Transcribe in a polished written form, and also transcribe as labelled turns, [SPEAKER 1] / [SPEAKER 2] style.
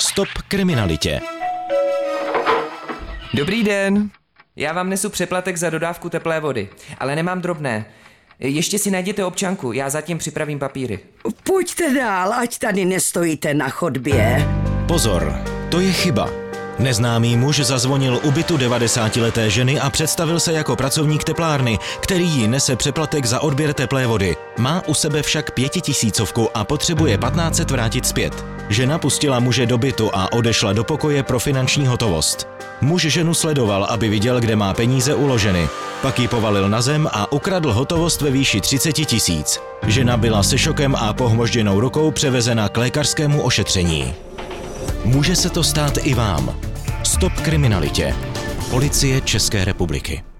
[SPEAKER 1] Stop kriminalitě.
[SPEAKER 2] Dobrý den. Já vám nesu přeplatek za dodávku teplé vody, ale nemám drobné. Ještě si najděte občanku, já zatím připravím papíry.
[SPEAKER 3] Pojďte dál, ať tady nestojíte na chodbě.
[SPEAKER 1] Pozor, to je chyba. Neznámý muž zazvonil u bytu 90leté ženy a představil se jako pracovník teplárny, který jí nese přeplatek za odběr teplé vody. Má u sebe však 5000 a potřebuje 1500 vrátit zpět. Žena pustila muže do bytu a odešla do pokoje pro finanční hotovost. Muž ženu sledoval, aby viděl, kde má peníze uloženy. Pak ji povalil na zem a ukradl hotovost ve výši 30 000. Žena byla se šokem a pohmožděnou rukou převezena k lékařskému ošetření. Může se to stát i vám. Stop kriminalitě. Policie České republiky.